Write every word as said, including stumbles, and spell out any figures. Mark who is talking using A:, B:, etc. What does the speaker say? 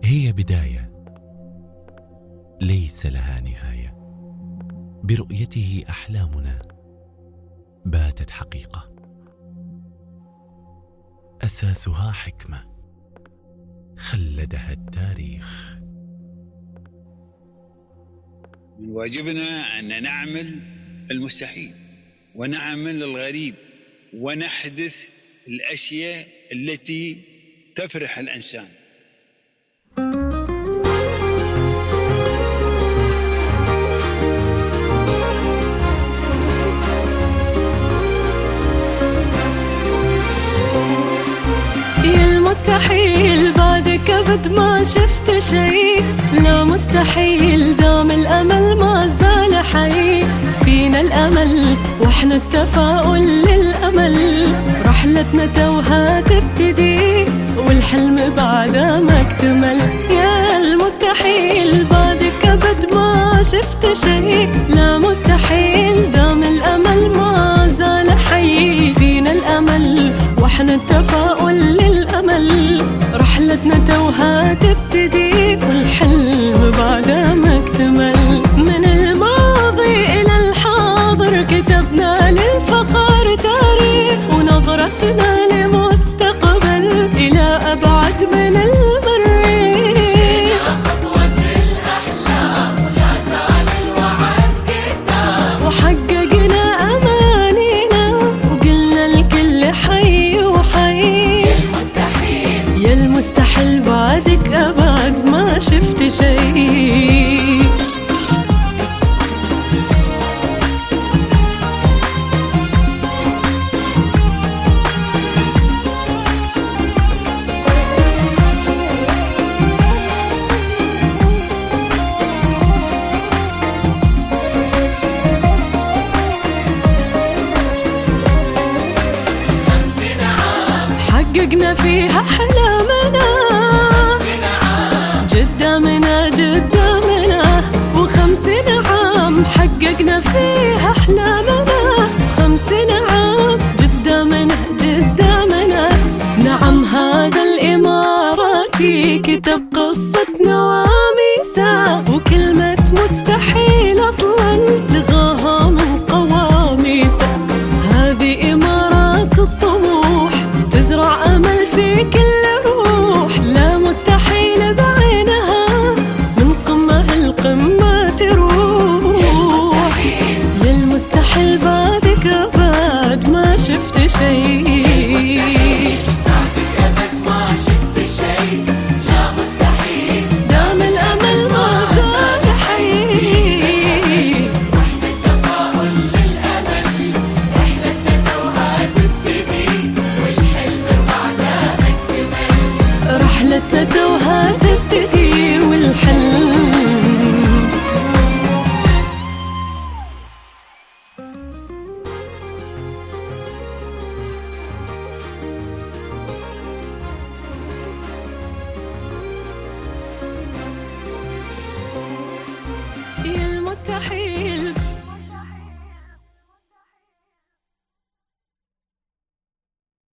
A: هي بداية ليس لها نهاية. برؤيته أحلامنا باتت حقيقة، أساسها حكمة خلدها التاريخ.
B: من واجبنا أن نعمل المستحيل ونعمل الغريب ونحدث الأشياء التي تفرح الإنسان.
C: مستحيل بعدك أبد ما شفت شيء، لا مستحيل دام الأمل ما زال حي. فينا الأمل وإحنا التفاؤل للأمل، رحلتنا توها تبتدي والحلم بعدها ما اكتمل. يا المستحيل بعدك أبد ما شفت شيء، لا مستحيل دام الأمل ما زال حي. فينا الأمل وإحنا التفاؤل للأمل، رحلتنا توها تبتدي والحلم بعدها ما اكتمل. من الماضي إلى الحاضر كتبنا للفخر تاريخ، ونظرتنا لمستقبل إلى أبعد من المريخ.
D: مشينا خطوة الأحلام ولا زال الوعد قدام،
C: وحققنا أمانينا وقلنا الكل حي وحي.
D: يا المستحيل
C: يا المستحيل بعدك أبعد ما شفت شيء.
D: خمسين عام
C: حققنا فيها أحلامنا،
D: خمسين عام
C: قدامنا قدامنا. وخمسين عام حققنا فيها أحلامنا، خمسين عام قدامنا قدامنا. نعم هذا الإماراتي كتب قصتنا وميسا، وكلمة مستحيل أصلا لغاها من قواميسا. هذه إمارات الطموح تزرع أمل في كل روح، لا مستحيل بعينها من قمة القمة تروح.
D: يا المستحيل
C: يا المستحيل بعدك أبد ما شفت شيء.
D: بعدك أبد ما شفت شيء، لا مستحيل
C: دام الأمل ما زال حي.
D: واحنا التفاؤل للأمل، رحلتنا توها تبتدي والحلم بعدها ما اكتمل.
C: رحلتنا توها تبتدي والحلم. يا المستحيل